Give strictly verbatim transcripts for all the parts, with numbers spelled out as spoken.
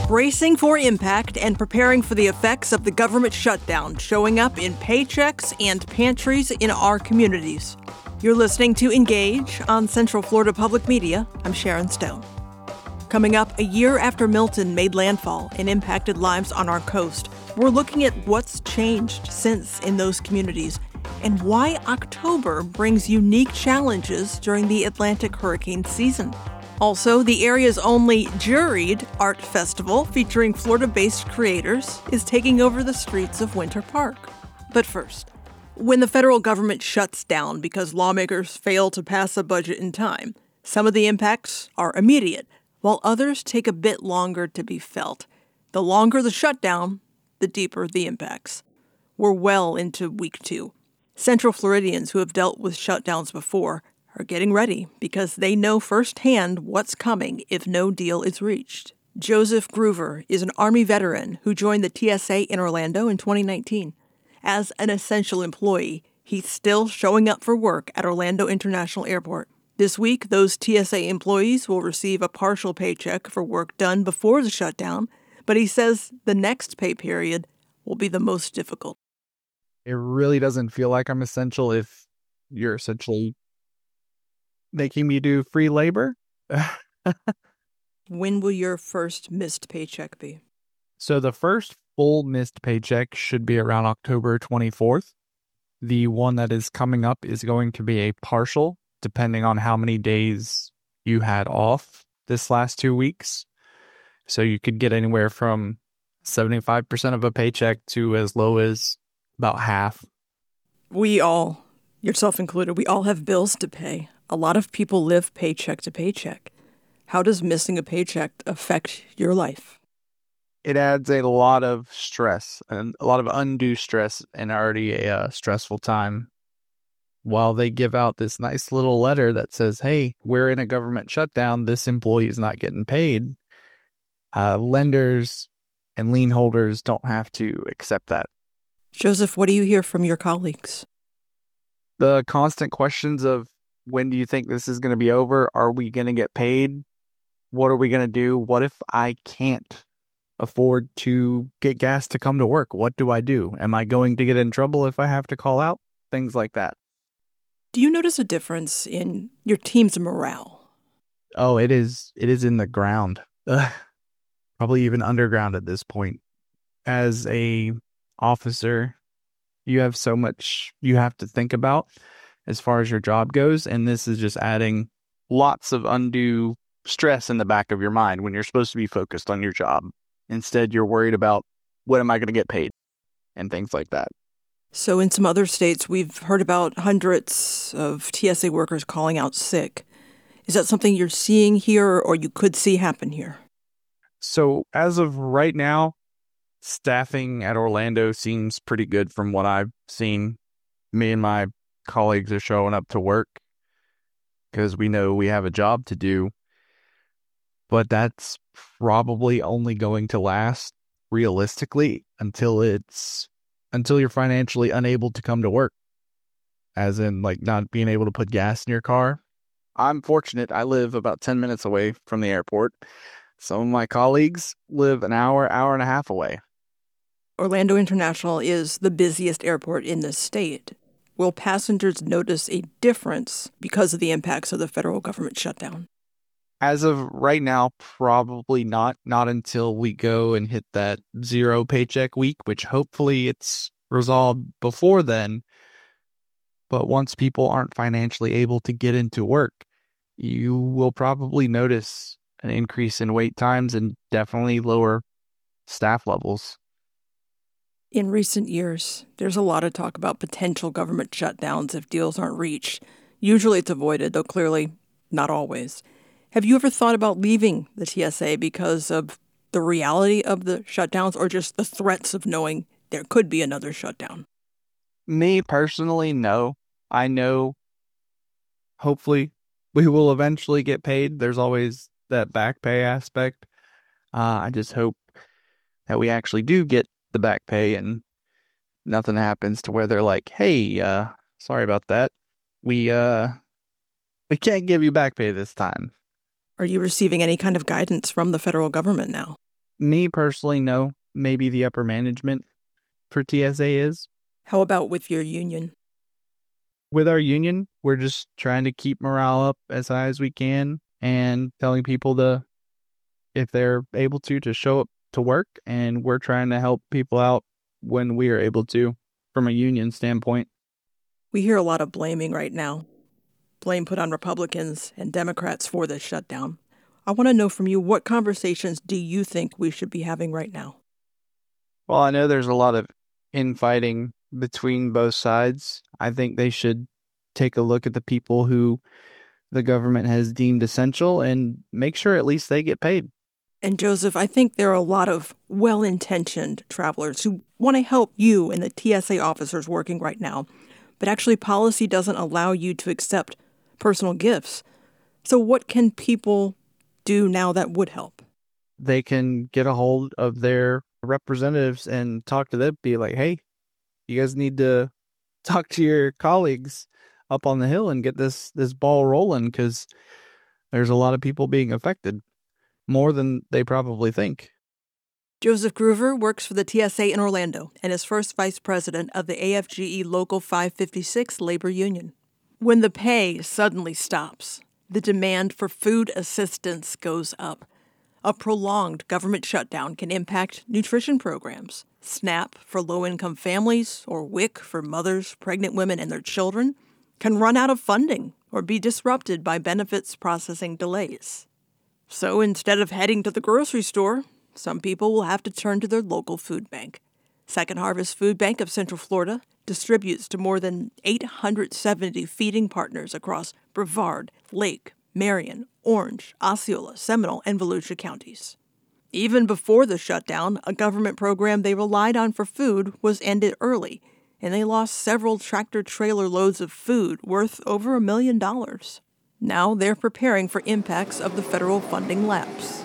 Bracing for impact and preparing for the effects of the government shutdown showing up in paychecks and pantries in our communities. You're listening to Engage on Central Florida Public Media. I'm Sharon Stone. Coming up, a year after Milton made landfall and impacted lives on our coast, we're looking at what's changed since in those communities and why October brings unique challenges during the Atlantic hurricane season. Also, the area's only juried art festival featuring Florida-based creators is taking over the streets of Winter Park. But first, when the federal government shuts down because lawmakers fail to pass a budget in time, some of the impacts are immediate, while others take a bit longer to be felt. The longer the shutdown, the deeper the impacts. We're well into week two. Central Floridians who have dealt with shutdowns before are getting ready because they know firsthand what's coming if no deal is reached. Joseph Groover is an Army veteran who joined the T S A in Orlando in twenty nineteen. As an essential employee, he's still showing up for work at Orlando International Airport. This week, those T S A employees will receive a partial paycheck for work done before the shutdown, but he says the next pay period will be the most difficult. It really doesn't feel like I'm essential if you're essentially making me do free labor. When will your first missed paycheck be? So the first full missed paycheck should be around October twenty-fourth. The one that is coming up is going to be a partial, depending on how many days you had off this last two weeks. So you could get anywhere from seventy-five percent of a paycheck to as low as about half. We all, yourself included, we all have bills to pay. A lot of people live paycheck to paycheck. How does missing a paycheck affect your life? It adds a lot of stress and a lot of undue stress in already a uh, stressful time. While they give out this nice little letter that says, hey, we're in a government shutdown, this employee is not getting paid, uh, lenders and lien holders don't have to accept that. Joseph, what do you hear from your colleagues? The constant questions of, when do you think this is going to be over? Are we going to get paid? What are we going to do? What if I can't afford to get gas to come to work? What do I do? Am I going to get in trouble if I have to call out? Things like that. Do you notice a difference in your team's morale? Oh, it is. It is in the ground. Ugh. Probably even underground at this point. As a officer, you have so much you have to think about as far as your job goes, and this is just adding lots of undue stress in the back of your mind when you're supposed to be focused on your job. Instead, you're worried about, what am I going to get paid? And things like that. So in some other states, we've heard about hundreds of T S A workers calling out sick. Is that something you're seeing here or you could see happen here? So as of right now, staffing at Orlando seems pretty good from what I've seen. Me and my colleagues are showing up to work because we know we have a job to do. But that's probably only going to last realistically until it's until you're financially unable to come to work. As in, like, not being able to put gas in your car. I'm fortunate. I live about ten minutes away from the airport. Some of my colleagues live an hour, hour and a half away. Orlando International is the busiest airport in the state. Will passengers notice a difference because of the impacts of the federal government shutdown? As of right now, probably not. Not until we go and hit that zero paycheck week, which hopefully it's resolved before then. But once people aren't financially able to get into work, you will probably notice an increase in wait times and definitely lower staff levels. In recent years, there's a lot of talk about potential government shutdowns if deals aren't reached. Usually it's avoided, though clearly not always. Have you ever thought about leaving the T S A because of the reality of the shutdowns or just the threats of knowing there could be another shutdown? Me personally, no. I know hopefully we will eventually get paid. There's always that back pay aspect. Uh, I just hope that we actually do get the back pay and nothing happens to where they're like, hey, uh, sorry about that. We, uh, we can't give you back pay this time. Are you receiving any kind of guidance from the federal government now? Me personally, no. Maybe the upper management for T S A is. How about with your union? With our union, we're just trying to keep morale up as high as we can and telling people to, if they're able to, to show up to work. And we're trying to help people out when we are able to from a union standpoint. We hear a lot of blaming right now. Blame put on Republicans and Democrats for this shutdown. I want to know from you, what conversations do you think we should be having right now? Well, I know there's a lot of infighting between both sides. I think they should take a look at the people who the government has deemed essential and make sure at least they get paid. And Joseph, I think there are a lot of well-intentioned travelers who want to help you and the T S A officers working right now, but actually policy doesn't allow you to accept personal gifts. So what can people do now that would help? They can get a hold of their representatives and talk to them, be like, hey, you guys need to talk to your colleagues up on the Hill and get this, this ball rolling, because there's a lot of people being affected, more than they probably think. Joseph Groover works for the T S A in Orlando and is first vice president of the A F G E Local five fifty-six labor union. When the pay suddenly stops, the demand for food assistance goes up. A prolonged government shutdown can impact nutrition programs. SNAP for low-income families or W I C for mothers, pregnant women, and their children can run out of funding or be disrupted by benefits processing delays. So instead of heading to the grocery store, some people will have to turn to their local food bank. Second Harvest Food Bank of Central Florida distributes to more than eight hundred seventy feeding partners across Brevard, Lake, Marion, Orange, Osceola, Seminole, and Volusia counties. Even before the shutdown, a government program they relied on for food was ended early, and they lost several tractor-trailer loads of food worth over a million dollars. Now they're preparing for impacts of the federal funding lapse.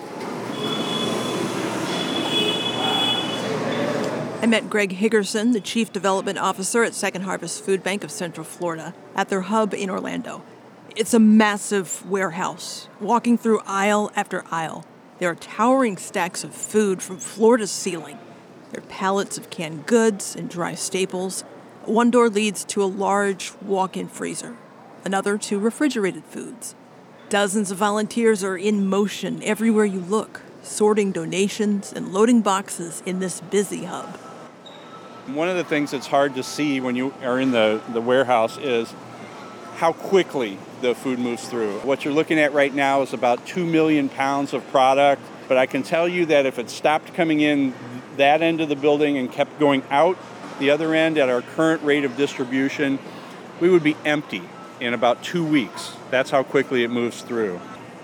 I met Greg Higgerson, the Chief Development Officer at Second Harvest Food Bank of Central Florida, at their hub in Orlando. It's a massive warehouse, walking through aisle after aisle. There are towering stacks of food from floor to ceiling. There are pallets of canned goods and dry staples. One door leads to a large walk-in freezer, another to refrigerated foods. Dozens of volunteers are in motion everywhere you look, sorting donations and loading boxes in this busy hub. One of the things that's hard to see when you are in the, the warehouse is how quickly the food moves through. What you're looking at right now is about two million pounds of product, but I can tell you that if it stopped coming in that end of the building and kept going out the other end at our current rate of distribution, we would be empty in about two weeks. That's how quickly it moves through.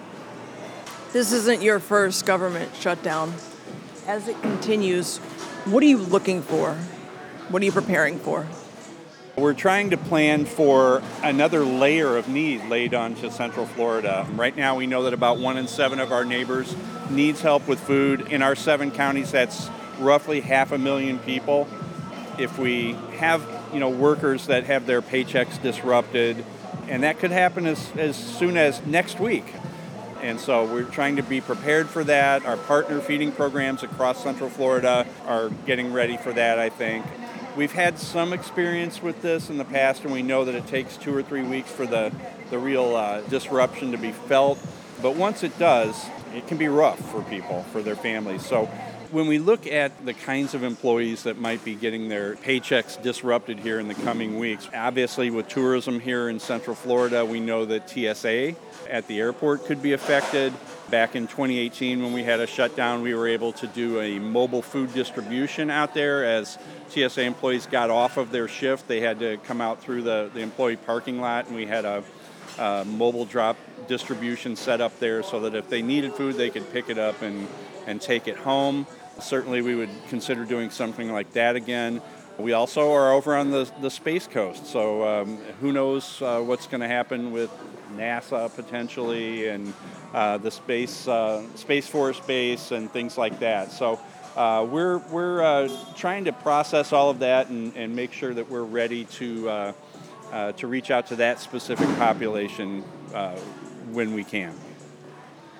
This isn't your first government shutdown. As it continues, what are you looking for? What are you preparing for? We're trying to plan for another layer of need laid onto Central Florida. Right now we know that about one in seven of our neighbors needs help with food. In our seven counties, that's roughly half a million people. If we have, you know, workers that have their paychecks disrupted, and that could happen as, as soon as next week. And so we're trying to be prepared for that. Our partner feeding programs across Central Florida are getting ready for that, I think. We've had some experience with this in the past, and we know that it takes two or three weeks for the, the real uh, disruption to be felt. But once it does, it can be rough for people, for their families. So when we look at the kinds of employees that might be getting their paychecks disrupted here in the coming weeks, obviously with tourism here in Central Florida, we know that T S A at the airport could be affected. Back in twenty eighteen, when we had a shutdown, we were able to do a mobile food distribution out there. As T S A employees got off of their shift, they had to come out through the, the employee parking lot, and we had a, a mobile drop distribution set up there so that if they needed food, they could pick it up and, and take it home. Certainly we would consider doing something like that again. We also are over on the, the Space Coast, so um, who knows uh, what's going to happen with NASA potentially and uh, the space uh, Space Force base and things like that. So uh, we're we're uh, trying to process all of that and, and make sure that we're ready to uh, uh, to reach out to that specific population uh, when we can.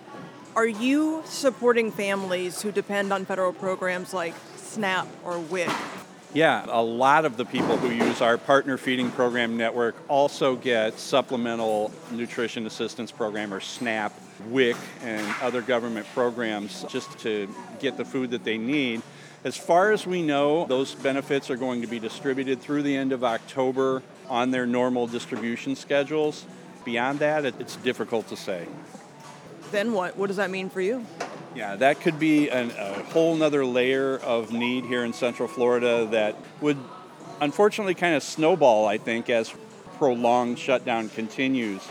Are you supporting families who depend on federal programs like SNAP or W I C? Yeah, a lot of the people who use our partner feeding program network also get supplemental nutrition assistance program, or SNAP, W I C, and other government programs just to get the food that they need. As far as we know, those benefits are going to be distributed through the end of October on their normal distribution schedules. Beyond that, it, it's difficult to say. Then what? What does that mean for you? Yeah, that could be an, a whole nother layer of need here in Central Florida that would unfortunately kind of snowball, I think, as prolonged shutdown continues.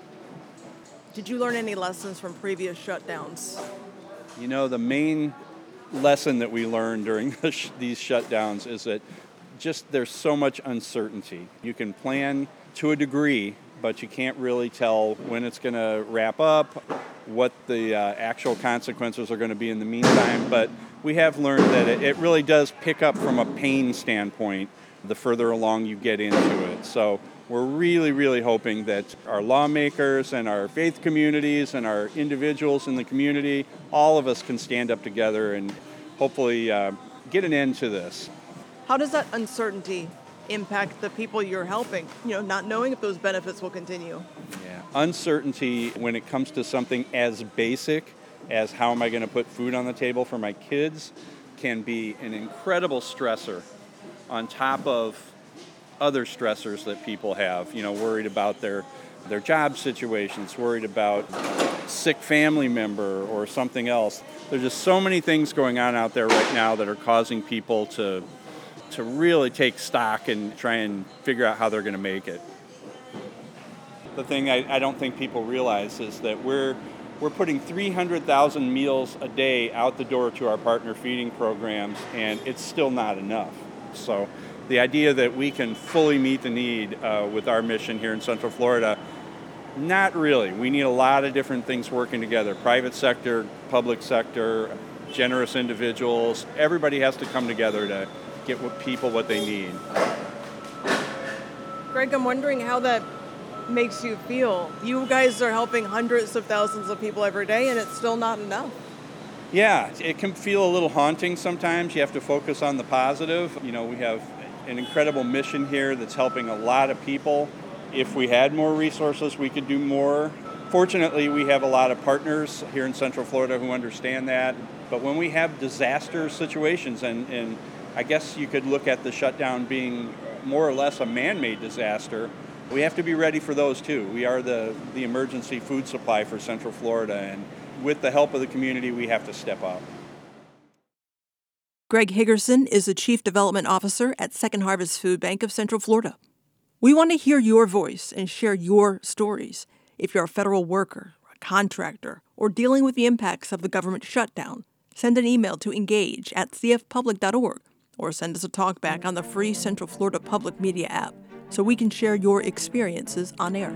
Did you learn any lessons from previous shutdowns? You know, the main lesson that we learned during the sh- these shutdowns is that just there's so much uncertainty. You can plan to a degree, but you can't really tell when it's going to wrap up, what the uh, actual consequences are going to be in the meantime. But we have learned that it, it really does pick up from a pain standpoint the further along you get into it. So we're really, really hoping that our lawmakers and our faith communities and our individuals in the community, all of us can stand up together and hopefully uh, get an end to this. How does that uncertainty impact the people you're helping, you know, not knowing if those benefits will continue? Yeah, uncertainty when it comes to something as basic as how am I going to put food on the table for my kids can be an incredible stressor on top of other stressors that people have, you know, worried about their their job situations, worried about sick family member or something else. There's just so many things going on out there right now that are causing people to to really take stock and try and figure out how they're going to make it. The thing I, I don't think people realize is that we're we're putting three hundred thousand meals a day out the door to our partner feeding programs, and it's still not enough. So the idea that we can fully meet the need uh, with our mission here in Central Florida, not really. We need a lot of different things working together. Private sector, public sector, generous individuals. Everybody has to come together to get what people what they need. Greg, I'm wondering how that makes you feel. You guys are helping hundreds of thousands of people every day, and it's still not enough. Yeah, it can feel a little haunting sometimes. You have to focus on the positive. You know, we have an incredible mission here that's helping a lot of people. If we had more resources, we could do more. Fortunately, we have a lot of partners here in Central Florida who understand that. But when we have disaster situations, and, and I guess you could look at the shutdown being more or less a man-made disaster, we have to be ready for those too. We are the, the emergency food supply for Central Florida, and with the help of the community, we have to step up. Greg Higgerson is the Chief Development Officer at Second Harvest Food Bank of Central Florida. We want to hear your voice and share your stories. If you're a federal worker, a contractor, or dealing with the impacts of the government shutdown, send an email to engage at c f public dot org or send us a talkback on the free Central Florida Public Media app so we can share your experiences on air.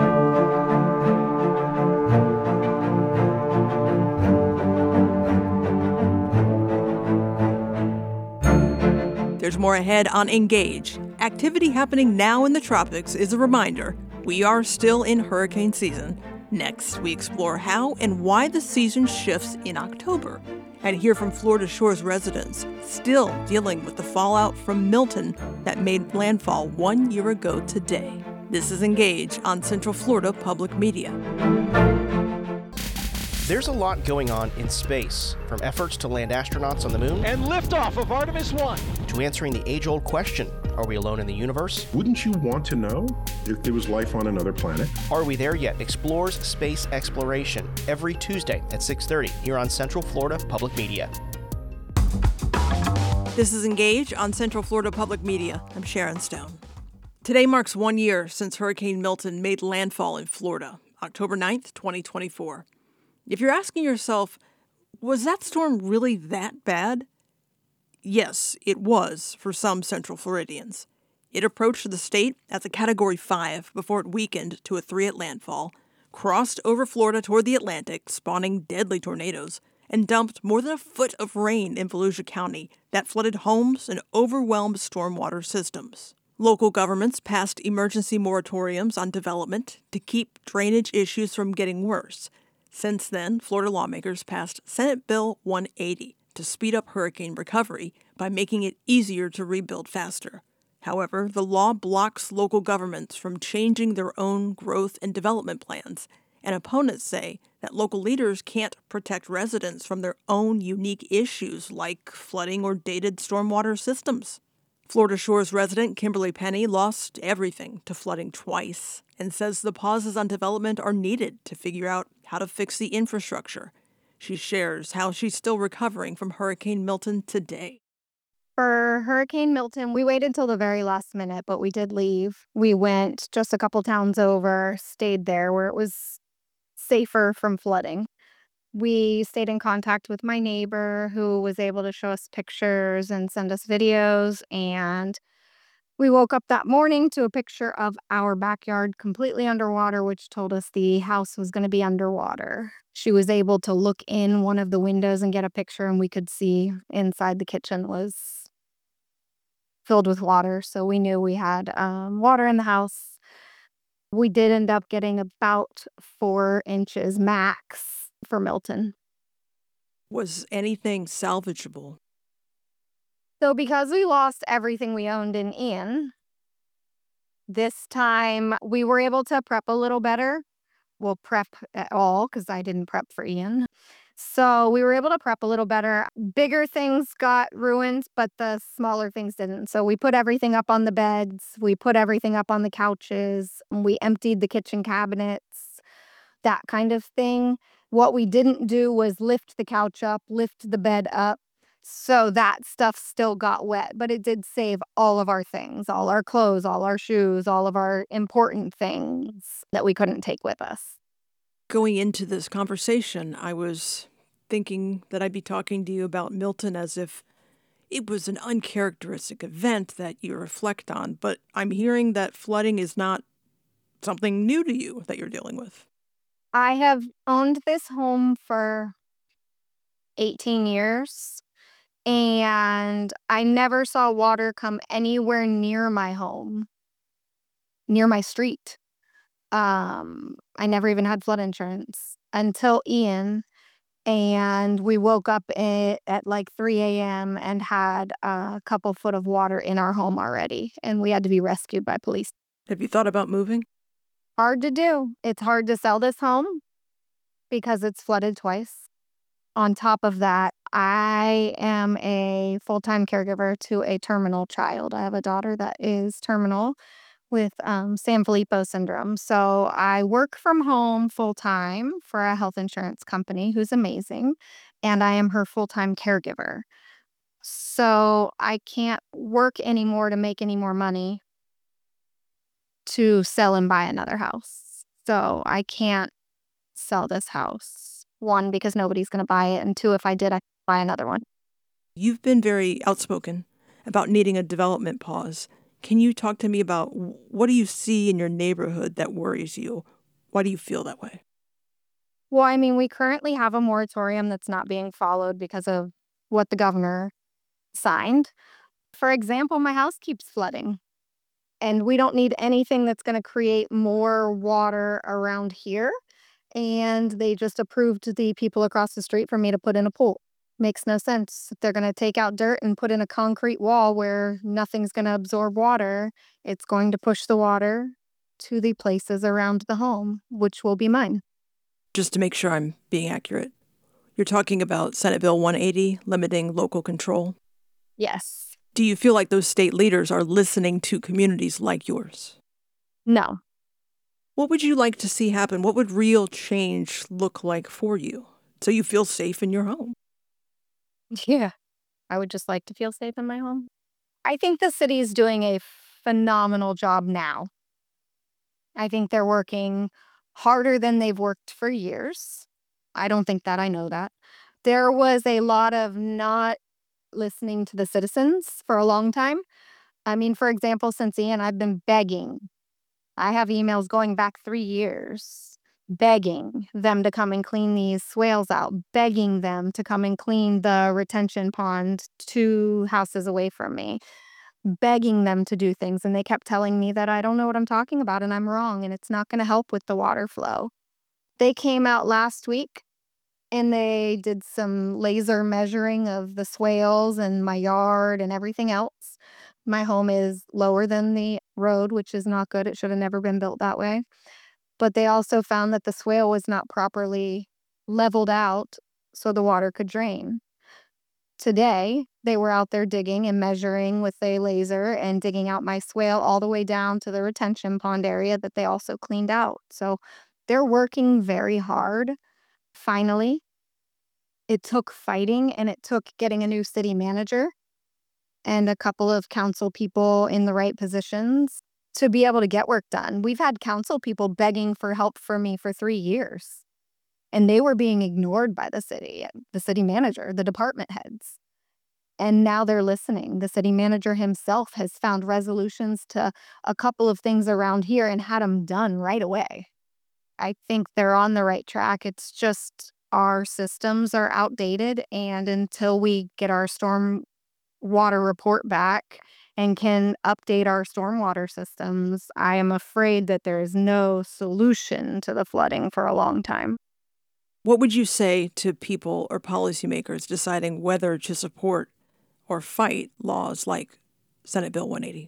There's more ahead on Engage. Activity happening now in the tropics is a reminder we are still in hurricane season. Next, we explore how and why the season shifts in October and hear from Florida Shore's residents still dealing with the fallout from Milton that made landfall one year ago today. This is Engage on Central Florida Public Media. There's a lot going on in space, from efforts to land astronauts on the moon and liftoff of Artemis one to answering the age-old question, are we alone in the universe? Wouldn't you want to know if there was life on another planet? Are we there yet? Explores space exploration every Tuesday at six thirty here on Central Florida Public Media. This is Engage on Central Florida Public Media. I'm Sharon Stone. Today marks one year since Hurricane Milton made landfall in Florida, October ninth, twenty twenty-four. If you're asking yourself, was that storm really that bad? Yes, it was for some Central Floridians. It approached the state as a Category five before it weakened to a three at landfall, crossed over Florida toward the Atlantic, spawning deadly tornadoes, and dumped more than a foot of rain in Volusia County that flooded homes and overwhelmed stormwater systems. Local governments passed emergency moratoriums on development to keep drainage issues from getting worse. Since then, Florida lawmakers passed Senate Bill one eighty to speed up hurricane recovery by making it easier to rebuild faster. However, the law blocks local governments from changing their own growth and development plans, and opponents say that local leaders can't protect residents from their own unique issues like flooding or dated stormwater systems. Florida Shore's resident Kimberly Penny lost everything to flooding twice and says the pauses on development are needed to figure out how to fix the infrastructure. She shares how she's still recovering from Hurricane Milton today. For Hurricane Milton, we waited till the very last minute, but we did leave. We went just a couple towns over, stayed there where it was safer from flooding. We stayed in contact with my neighbor who was able to show us pictures and send us videos. And we woke up that morning to a picture of our backyard completely underwater, which told us the house was going to be underwater. She was able to look in one of the windows and get a picture, and we could see inside the kitchen was filled with water. So we knew we had um, water in the house. We did end up getting about four inches max for Milton. Was anything salvageable? So because we lost everything we owned in Ian, this time we were able to prep a little better. Well, prep at all, because I didn't prep for Ian. So we were able to prep a little better. Bigger things got ruined, but the smaller things didn't. So we put everything up on the beds. We put everything up on the couches. We emptied the kitchen cabinets, that kind of thing. What we didn't do was lift the couch up, lift the bed up. So that stuff still got wet, but it did save all of our things, all our clothes, all our shoes, all of our important things that we couldn't take with us. Going into this conversation, I was thinking that I'd be talking to you about Milton as if it was an uncharacteristic event that you reflect on, but I'm hearing that flooding is not something new to you that you're dealing with. I have owned this home for eighteen years, and I never saw water come anywhere near my home, near my street. Um, I never even had flood insurance until Ian, and we woke up at, at like three a.m. and had a couple foot of water in our home already, and we had to be rescued by police. Have you thought about moving? Hard to do. It's hard to sell this home because it's flooded twice. On top of that, I am a full-time caregiver to a terminal child. I have a daughter that is terminal with um, Sanfilippo syndrome. So I work from home full-time for a health insurance company who's amazing, and I am her full-time caregiver. So I can't work anymore to make any more money to sell and buy another house. So I can't sell this house. One, because nobody's going to buy it. And two, if I did, I'd buy another one. You've been very outspoken about needing a development pause. Can you talk to me about what do you see in your neighborhood that worries you? Why do you feel that way? Well, I mean, we currently have a moratorium that's not being followed because of what the governor signed. For example, my house keeps flooding. And we don't need anything that's going to create more water around here. And they just approved the people across the street for me to put in a pool. Makes no sense. If they're going to take out dirt and put in a concrete wall where nothing's going to absorb water, it's going to push the water to the places around the home, which will be mine. Just to make sure I'm being accurate, you're talking about Senate Bill one eighty, limiting local control? Yes. Do you feel like those state leaders are listening to communities like yours? No. What would you like to see happen? What would real change look like for you so you feel safe in your home? Yeah. I would just like to feel safe in my home. I think the city is doing a phenomenal job now. I think they're working harder than they've worked for years. I don't think that. I know that. There was a lot of not listening to the citizens for a long time. I mean, for example, since Ian, I've been begging. I have emails going back three years, begging them to come and clean these swales out, begging them to come and clean the retention pond two houses away from me, begging them to do things. And they kept telling me that I don't know what I'm talking about and I'm wrong and it's not going to help with the water flow. They came out last week and they did some laser measuring of the swales and my yard and everything else. My home is lower than the road, which is not good. It should have never been built that way. But they also found that the swale was not properly leveled out so the water could drain. Today, they were out there digging and measuring with a laser and digging out my swale all the way down to the retention pond area that they also cleaned out. So they're working very hard. Finally, it took fighting and it took getting a new city manager and a couple of council people in the right positions to be able to get work done. We've had council people begging for help for me for three years. And they were being ignored by the city, the city manager, the department heads. And now they're listening. The city manager himself has found resolutions to a couple of things around here and had them done right away. I think they're on the right track. It's just our systems are outdated. And until we get our storm water report back and can update our stormwater systems, I am afraid that there is no solution to the flooding for a long time. What would you say to people or policymakers deciding whether to support or fight laws like Senate Bill one eighty?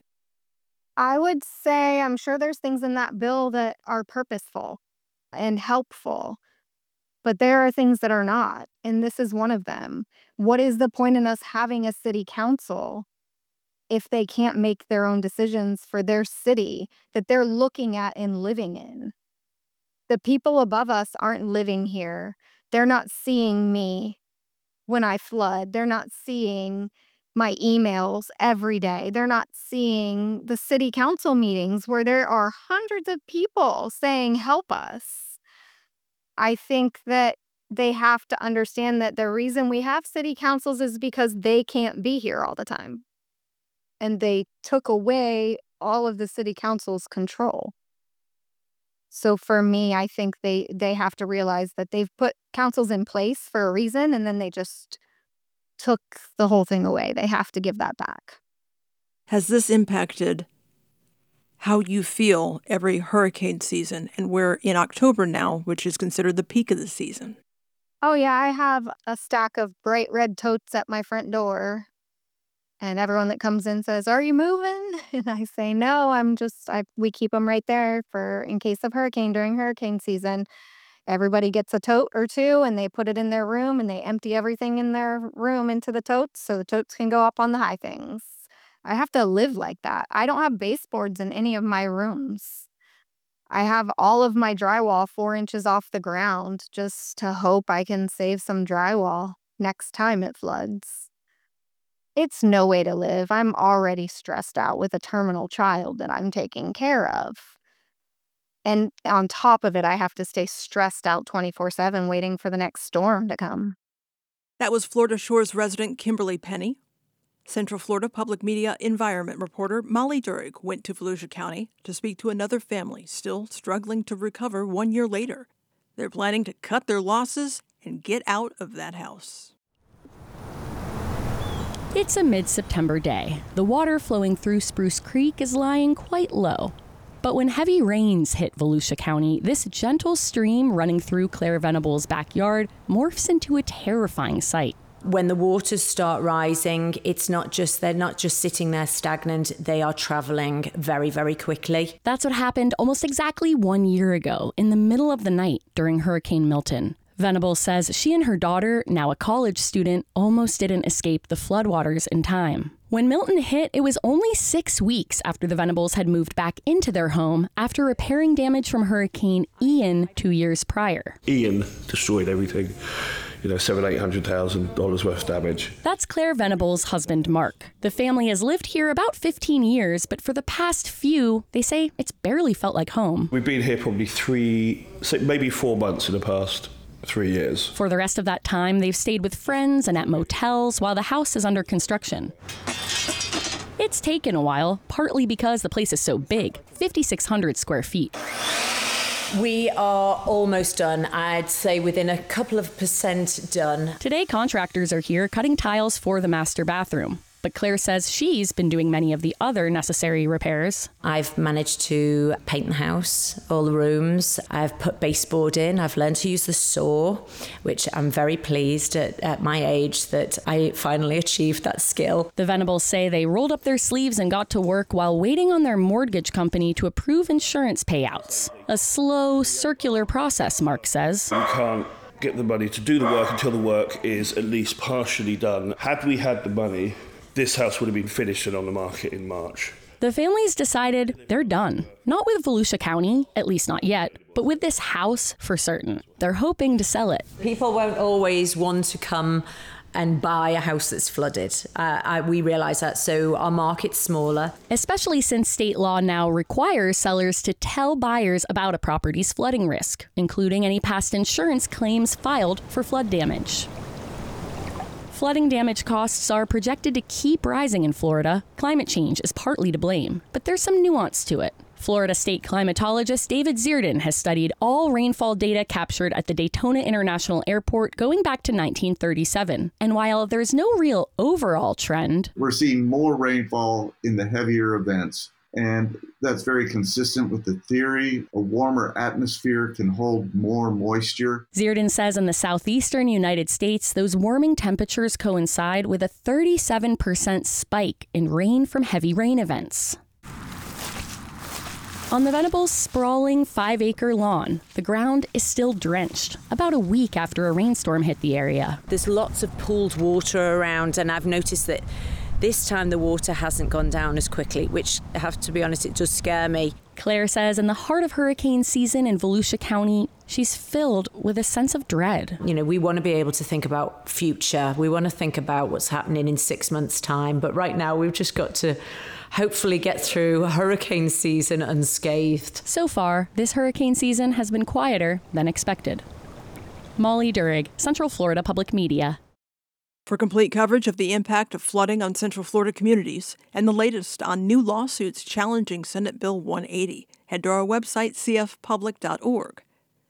I would say I'm sure there's things in that bill that are purposeful and helpful, but there are things that are not, and this is one of them. What is the point in us having a city council if they can't make their own decisions for their city that they're looking at and living in? The people above us aren't living here. They're not seeing me when I flood. They're not seeing my emails every day. They're not seeing the city council meetings where there are hundreds of people saying, help us. I think that they have to understand that the reason we have city councils is because they can't be here all the time. And they took away all of the city council's control. So for me, I think they, they have to realize that they've put councils in place for a reason, and then they just took the whole thing away. They have to give that back. Has this impacted how you feel every hurricane season? And we're in October now, which is considered the peak of the season. Oh, yeah, I have a stack of bright red totes at my front door. And everyone that comes in says, are you moving? And I say, no, I'm just, I, we keep them right there for in case of hurricane during hurricane season. Everybody gets a tote or two and they put it in their room and they empty everything in their room into the totes so the totes can go up on the high things. I have to live like that. I don't have baseboards in any of my rooms. I have all of my drywall four inches off the ground just to hope I can save some drywall next time it floods. It's no way to live. I'm already stressed out with a terminal child that I'm taking care of. And on top of it, I have to stay stressed out twenty-four seven waiting for the next storm to come. That was Florida Shore's resident Kimberly Penny. Central Florida Public Media environment reporter Molly Durig went to Volusia County to speak to another family still struggling to recover one year later. They're planning to cut their losses and get out of that house. It's a mid-September day. The water flowing through Spruce Creek is lying quite low. But when heavy rains hit Volusia County, this gentle stream running through Claire Venable's backyard morphs into a terrifying sight. When the waters start rising, it's not just, they're not just sitting there stagnant, they are traveling very, very quickly. That's what happened almost exactly one year ago, in the middle of the night during Hurricane Milton. Venable says she and her daughter, now a college student, almost didn't escape the floodwaters in time. When Milton hit, it was only six weeks after the Venables had moved back into their home after repairing damage from Hurricane Ian two years prior. Ian destroyed everything. You know, seven, eight hundred thousand dollars worth of damage. That's Claire Venable's husband, Mark. The family has lived here about fifteen years, but for the past few, they say it's barely felt like home. We've been here probably three, maybe four months in the past three years. For the rest of that time, they've stayed with friends and at motels while the house is under construction. It's taken a while, partly because the place is so big, fifty-six hundred square feet. We are almost done. I'd say within a couple of percent done. Today, contractors are here cutting tiles for the master bathroom. But But Claire says she's been doing many of the other necessary repairs. I've managed to paint the house, all the rooms. I've put baseboard in. I've learned to use the saw, which I'm very pleased at, at my age that I finally achieved that skill. The Venables say they rolled up their sleeves and got to work while waiting on their mortgage company to approve insurance payouts. A slow, circular process, Mark says. You can't get the money to do the work until the work is at least partially done. Had we had the money, this house would have been finished and on the market in March. The families decided they're done. Not with Volusia County, at least not yet, but with this house for certain. They're hoping to sell it. People won't always want to come and buy a house that's flooded. Uh, I, we realize that, so our market's smaller. Especially since state law now requires sellers to tell buyers about a property's flooding risk, including any past insurance claims filed for flood damage. Flooding damage costs are projected to keep rising in Florida. Climate change is partly to blame, but there's some nuance to it. Florida state climatologist David Zierden has studied all rainfall data captured at the Daytona International Airport going back to nineteen thirty-seven. And while there's no real overall trend, we're seeing more rainfall in the heavier events. And that's very consistent with the theory. A warmer atmosphere can hold more moisture. Zierden says in the southeastern United States, those warming temperatures coincide with a thirty-seven percent spike in rain from heavy rain events. On the Venables' sprawling five-acre lawn, the ground is still drenched, about a week after a rainstorm hit the area. There's lots of pooled water around, and I've noticed that this time the water hasn't gone down as quickly, which, I have to be honest, it does scare me. Claire says in the heart of hurricane season in Volusia County, she's filled with a sense of dread. You know, we want to be able to think about future. We want to think about what's happening in six months' time. But right now, we've just got to hopefully get through hurricane season unscathed. So far, this hurricane season has been quieter than expected. Molly Durig, Central Florida Public Media. For complete coverage of the impact of flooding on Central Florida communities and the latest on new lawsuits challenging Senate Bill one eighty, head to our website, c f public dot org.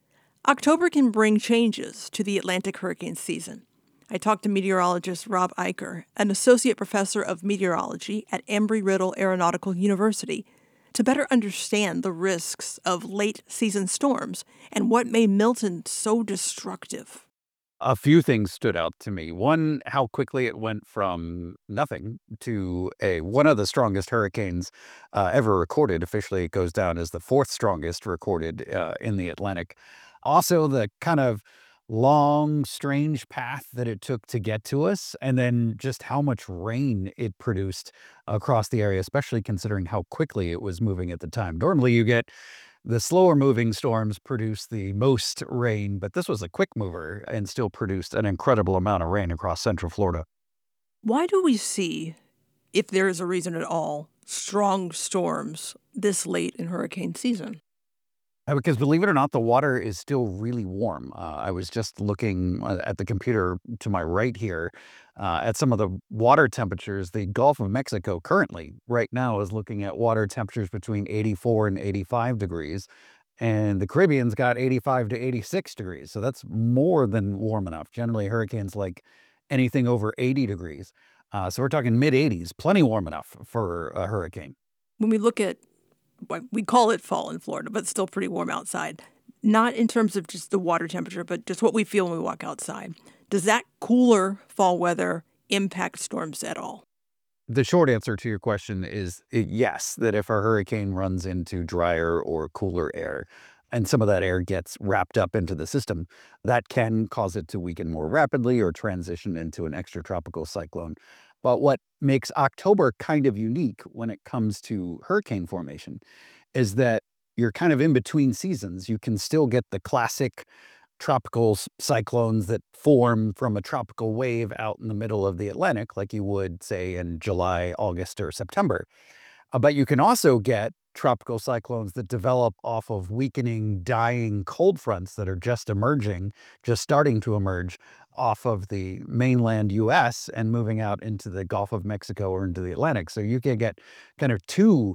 October can bring changes to the Atlantic hurricane season. I talked to meteorologist Rob Eicher, an associate professor of meteorology at Embry-Riddle Aeronautical University, to better understand the risks of late-season storms and what made Milton so destructive. A few things stood out to me. One, how quickly it went from nothing to a one of the strongest hurricanes uh, ever recorded. Officially, it goes down as the fourth strongest recorded uh, in the Atlantic. Also, the kind of long, strange path that it took to get to us, and then just how much rain it produced across the area, especially considering how quickly it was moving at the time. Normally, you get the slower moving storms produce the most rain, but this was a quick mover and still produced an incredible amount of rain across Central Florida. Why do we see, if there is a reason at all, strong storms this late in hurricane season? Uh, Because believe it or not, the water is still really warm. Uh, I was just looking uh, at the computer to my right here uh, at some of the water temperatures. The Gulf of Mexico currently, right now, is looking at water temperatures between eighty-four and eighty-five degrees. And the Caribbean's got eighty-five to eighty-six degrees. So that's more than warm enough. Generally, hurricanes like anything over eighty degrees. Uh, so we're talking mid eighties, plenty warm enough for a hurricane. When we look at, we call it fall in Florida, but it's still pretty warm outside. Not in terms of just the water temperature, but just what we feel when we walk outside. Does that cooler fall weather impact storms at all? The short answer to your question is uh, yes, that if a hurricane runs into drier or cooler air, and some of that air gets wrapped up into the system, that can cause it to weaken more rapidly or transition into an extratropical cyclone. But what makes October kind of unique when it comes to hurricane formation is that you're kind of in between seasons. You can still get the classic tropical s- cyclones that form from a tropical wave out in the middle of the Atlantic, like you would, say, in July, August, or September. Uh, but you can also get tropical cyclones that develop off of weakening, dying cold fronts that are just emerging, just starting to emerge off of the mainland U S and moving out into the Gulf of Mexico or into the Atlantic. So you can get kind of two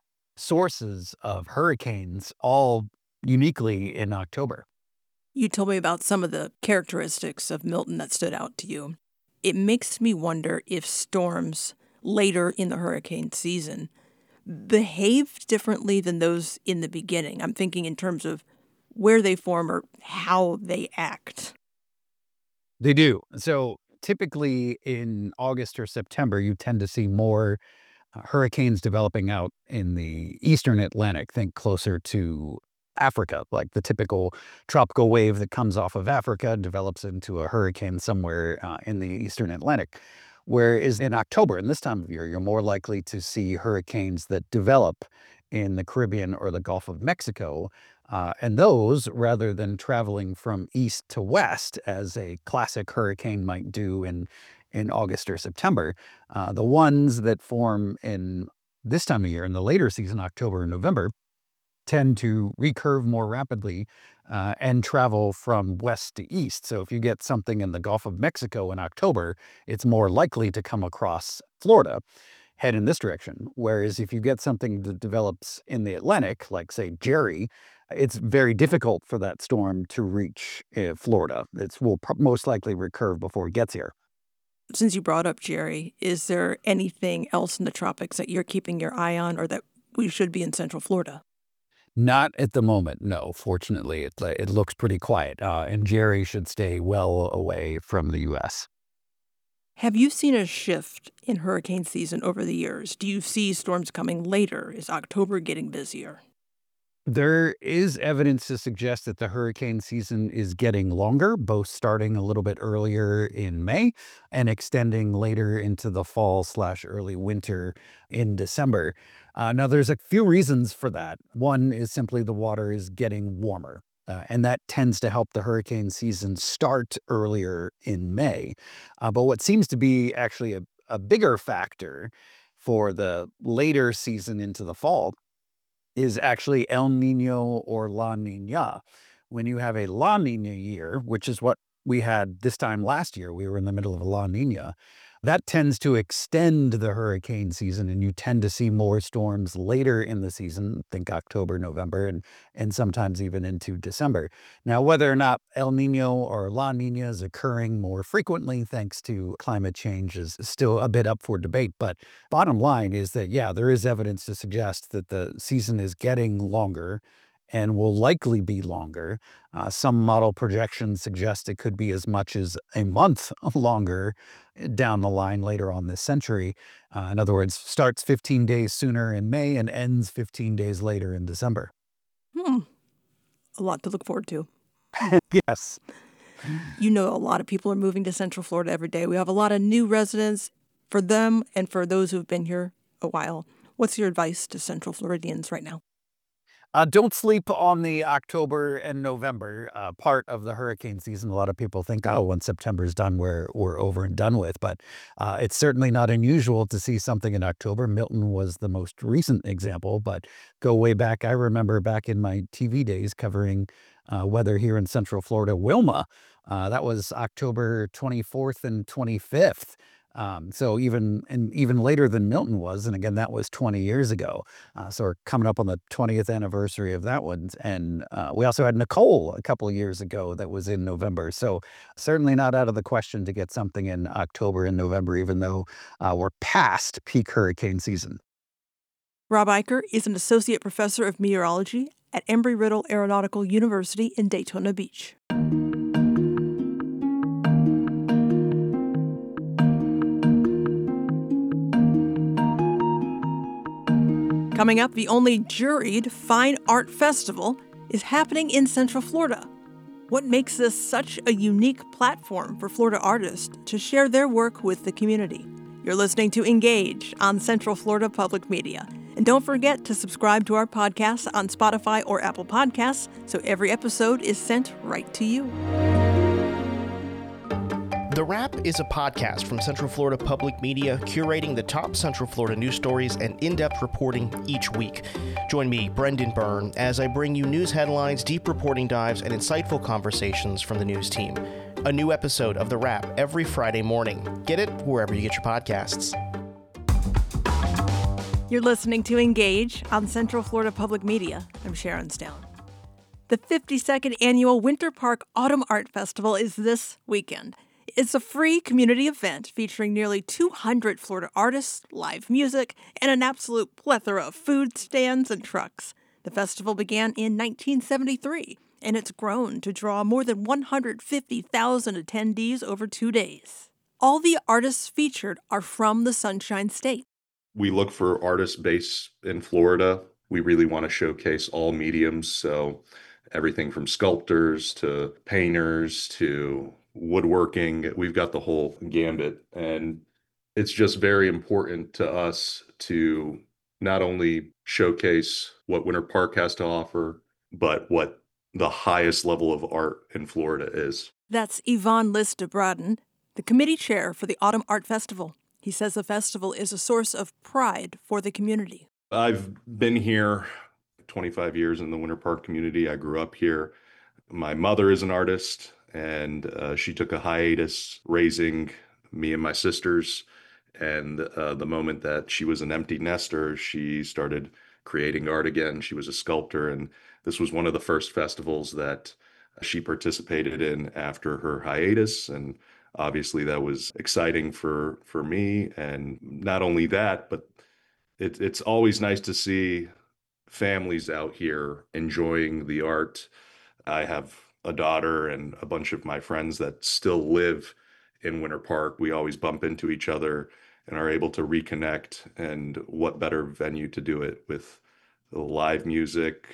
sources of hurricanes all uniquely in October. You told me about some of the characteristics of Milton that stood out to you. It makes me wonder if storms later in the hurricane season behave differently than those in the beginning? I'm thinking in terms of where they form or how they act. They do. So typically in August or September, you tend to see more uh, hurricanes developing out in the eastern Atlantic. Think closer to Africa, like the typical tropical wave that comes off of Africa develops into a hurricane somewhere uh, in the eastern Atlantic. Whereas in October, and this time of year, you're more likely to see hurricanes that develop in the Caribbean or the Gulf of Mexico. Uh, and those, rather than traveling from east to west, as a classic hurricane might do in, in August or September, uh, the ones that form in this time of year, in the later season, October and November, tend to recurve more rapidly uh, and travel from west to east. So if you get something in the Gulf of Mexico in October, it's more likely to come across Florida, head in this direction. Whereas if you get something that develops in the Atlantic, like say Jerry, it's very difficult for that storm to reach uh, Florida. It will pr- most likely recurve before it gets here. Since you brought up Jerry, is there anything else in the tropics that you're keeping your eye on or that we should be in Central Florida? Not at the moment, no. Fortunately, it, it looks pretty quiet, uh, and Jerry should stay well away from the U S. Have you seen a shift in hurricane season over the years? Do you see storms coming later? Is October getting busier? There is evidence to suggest that the hurricane season is getting longer, both starting a little bit earlier in May and extending later into the fall slash early winter in December. Uh, now, there's a few reasons for that. One is simply the water is getting warmer. Uh, and that tends to help the hurricane season start earlier in May. Uh, but what seems to be actually a, a bigger factor for the later season into the fall is actually El Nino or La Nina. When you have a La Nina year, which is what we had this time last year, we were in the middle of a La Nina, that tends to extend the hurricane season, and you tend to see more storms later in the season, think October, November, and, and sometimes even into December. Now, whether or not El Nino or La Nina is occurring more frequently thanks to climate change is still a bit up for debate. But bottom line is that, yeah, there is evidence to suggest that the season is getting longer and will likely be longer. Uh, some model projections suggest it could be as much as a month longer down the line later on this century. Uh, in other words, starts fifteen days sooner in May and ends fifteen days later in December. Hmm. A lot to look forward to. Yes. You know, a lot of people are moving to Central Florida every day. We have a lot of new residents. For them and for those who've been here a while, what's your advice to Central Floridians right now? Uh, don't sleep on the October and November uh, part of the hurricane season. A lot of people think, oh, when September's done, we're, we're over and done with. But uh, it's certainly not unusual to see something in October. Milton was the most recent example, but go way back. I remember back in my T V days covering uh, weather here in Central Florida, Wilma. Uh, that was October twenty-fourth and twenty-fifth. Um, so even and even later than Milton was, and again, that was twenty years ago. Uh, so we're coming up on the twentieth anniversary of that one. And uh, we also had Nicole a couple of years ago that was in November. So certainly not out of the question to get something in October and November, even though uh, we're past peak hurricane season. Rob Eicher is an associate professor of meteorology at Embry-Riddle Aeronautical University in Daytona Beach. Coming up, the only juried fine art festival is happening in Central Florida. What makes this such a unique platform for Florida artists to share their work with the community? You're listening to Engage on Central Florida Public Media. And don't forget to subscribe to our podcast on Spotify or Apple Podcasts so every episode is sent right to you. The Wrap is a podcast from Central Florida Public Media, curating the top Central Florida news stories and in-depth reporting each week. Join me, Brendan Byrne, as I bring you news headlines, deep reporting dives, and insightful conversations from the news team. A new episode of The Wrap every Friday morning. Get it wherever you get your podcasts. You're listening to Engage on Central Florida Public Media. I'm Sharon Stone. The fifty-second Annual Winter Park Autumn Art Festival is this weekend. is a free community event featuring nearly two hundred Florida artists, live music, and an absolute plethora of food stands and trucks. The festival began in nineteen seventy-three, and it's grown to draw more than one hundred fifty thousand attendees over two days. All the artists featured are from the Sunshine State. We look for artists based in Florida. We really want to showcase all mediums, so everything from sculptors to painters to woodworking. We've got the whole gambit, and it's just very important to us to not only showcase what Winter Park has to offer, but what the highest level of art in Florida is. That's Yvonne List de Braden, the committee chair for the Autumn Art Festival. He says the festival is a source of pride for the community. I've been here twenty-five years in the Winter Park community. I grew up here. My mother is an artist, and uh, she took a hiatus raising me and my sisters. And uh, the moment that she was an empty nester, she started creating art again. She was a sculptor, and this was one of the first festivals that she participated in after her hiatus. And obviously that was exciting for, for me. And not only that, but it, it's always nice to see families out here enjoying the art. I have a daughter and a bunch of my friends that still live in Winter Park. We always bump into each other and are able to reconnect. And what better venue to do it with live music,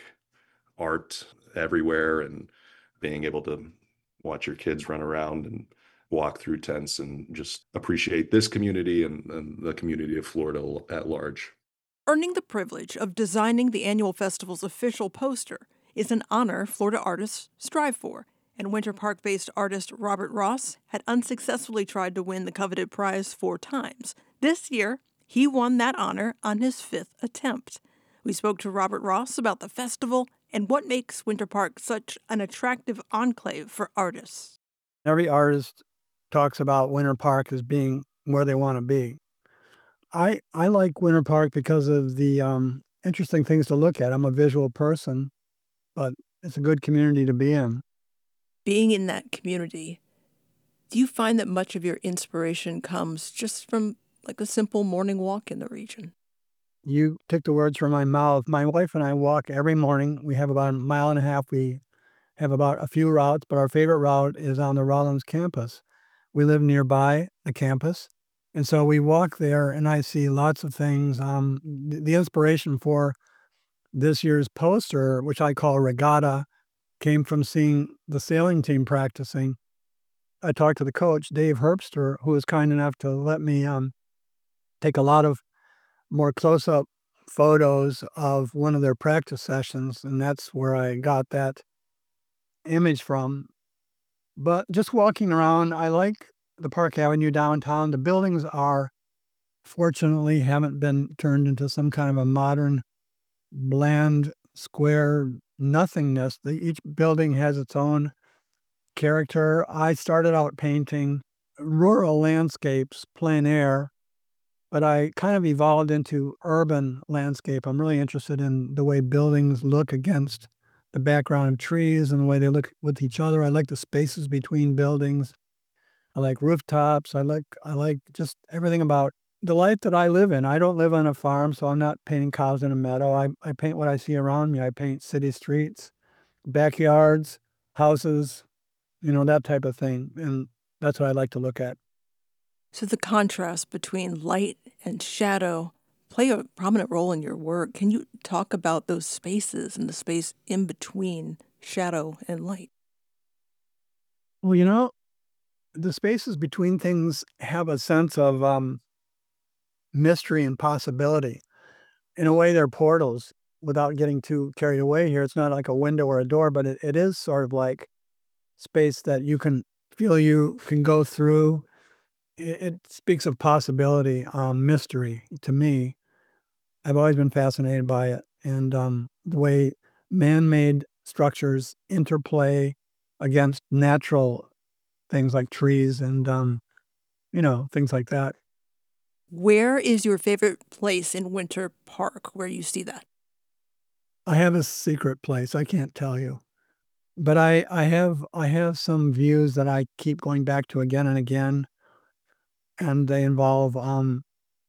art everywhere, and being able to watch your kids run around and walk through tents and just appreciate this community and, and the community of Florida at large. Earning the privilege of designing the annual festival's official poster is an honor Florida artists strive for, and Winter Park-based artist Robert Ross had unsuccessfully tried to win the coveted prize four times. This year, he won that honor on his fifth attempt. We spoke to Robert Ross about the festival and what makes Winter Park such an attractive enclave for artists. Every artist talks about Winter Park as being where they want to be. I I like Winter Park because of the um, interesting things to look at. I'm a visual person, but it's a good community to be in. Being in that community, do you find that much of your inspiration comes just from like a simple morning walk in the region? You took the words from my mouth. My wife and I walk every morning. We have about a mile and a half. We have about a few routes, but our favorite route is on the Rollins campus. We live nearby the campus, and so we walk there, and I see lots of things. Um, the, the inspiration for this year's poster, which I call Regatta, came from seeing the sailing team practicing. I talked to the coach, Dave Herbster, who was kind enough to let me um, take a lot of more close-up photos of one of their practice sessions, and that's where I got that image from. But just walking around, I like the Park Avenue downtown. The buildings are, fortunately, haven't been turned into some kind of a modern, bland, square nothingness. The, each building has its own character. I started out painting rural landscapes, plein air, but I kind of evolved into urban landscape. I'm really interested in the way buildings look against the background of trees and the way they look with each other. I like the spaces between buildings. I like rooftops. I like I like just everything about the life that I live in. I don't live on a farm, so I'm not painting cows in a meadow. I, I paint what I see around me. I paint city streets, backyards, houses, you know, that type of thing. And that's what I like to look at. So the contrast between light and shadow play a prominent role in your work. Can you talk about those spaces and the space in between shadow and light? Well, you know, the spaces between things have a sense of um, mystery and possibility. In a way, they're portals. Without getting too carried away here, it's not like a window or a door, but it, it is sort of like space that you can feel you can go through. It, it speaks of possibility, um, mystery to me. I've always been fascinated by it, and um, the way man-made structures interplay against natural things like trees and, um, you know, things like that. Where is your favorite place in Winter Park where you see that? I have a secret place. I can't tell you. but I, I have I have some views that I keep going back to again and again, and they involve um,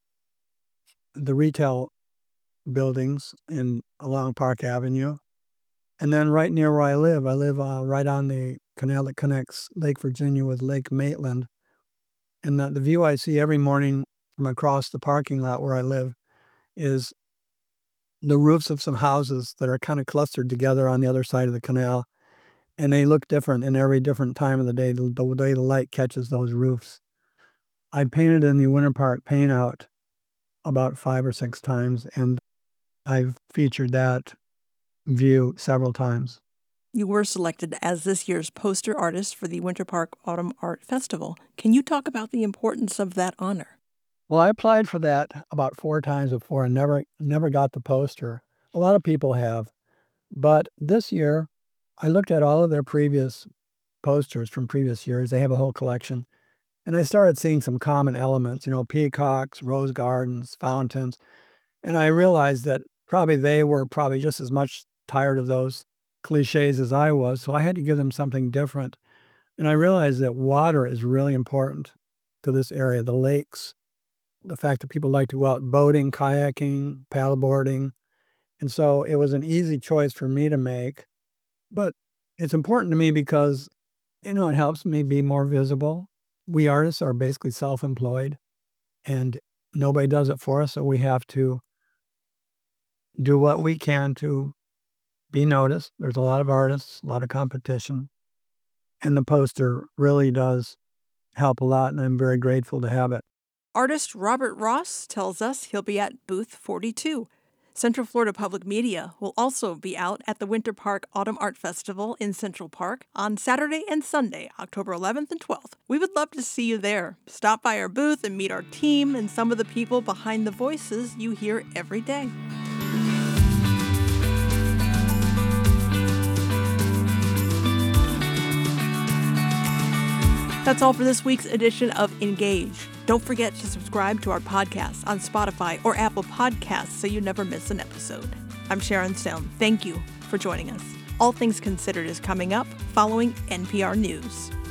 the retail buildings in along Park Avenue, and then right near where I live, I live uh, right on the canal that connects Lake Virginia with Lake Maitland, and the, the view I see every morning from across the parking lot where I live is the roofs of some houses that are kind of clustered together on the other side of the canal. And they look different in every different time of the day, the, the way the light catches those roofs. I painted in the Winter Park paint out about five or six times, and I've featured that view several times. You were selected as this year's poster artist for the Winter Park Autumn Art Festival. Can you talk about the importance of that honor? Well, I applied for that about four times before and never never got the poster. A lot of people have. But this year, I looked at all of their previous posters from previous years. They have a whole collection. And I started seeing some common elements, you know, peacocks, rose gardens, fountains. And I realized that probably they were probably just as much tired of those cliches as I was. So I had to give them something different. And I realized that water is really important to this area, the lakes, the fact that people like to go out boating, kayaking, paddleboarding. And so it was an easy choice for me to make. But it's important to me because, you know, it helps me be more visible. We artists are basically self-employed, and nobody does it for us, so we have to do what we can to be noticed. There's a lot of artists, a lot of competition, and the poster really does help a lot, and I'm very grateful to have it. Artist Robert Ross tells us he'll be at Booth forty-two. Central Florida Public Media will also be out at the Winter Park Autumn Art Festival in Central Park on Saturday and Sunday, October eleventh and twelfth. We would love to see you there. Stop by our booth and meet our team and some of the people behind the voices you hear every day. That's all for this week's edition of Engage. Don't forget to subscribe to our podcast on Spotify or Apple Podcasts so you never miss an episode. I'm Sharon Stone. Thank you for joining us. All Things Considered is coming up following N P R News.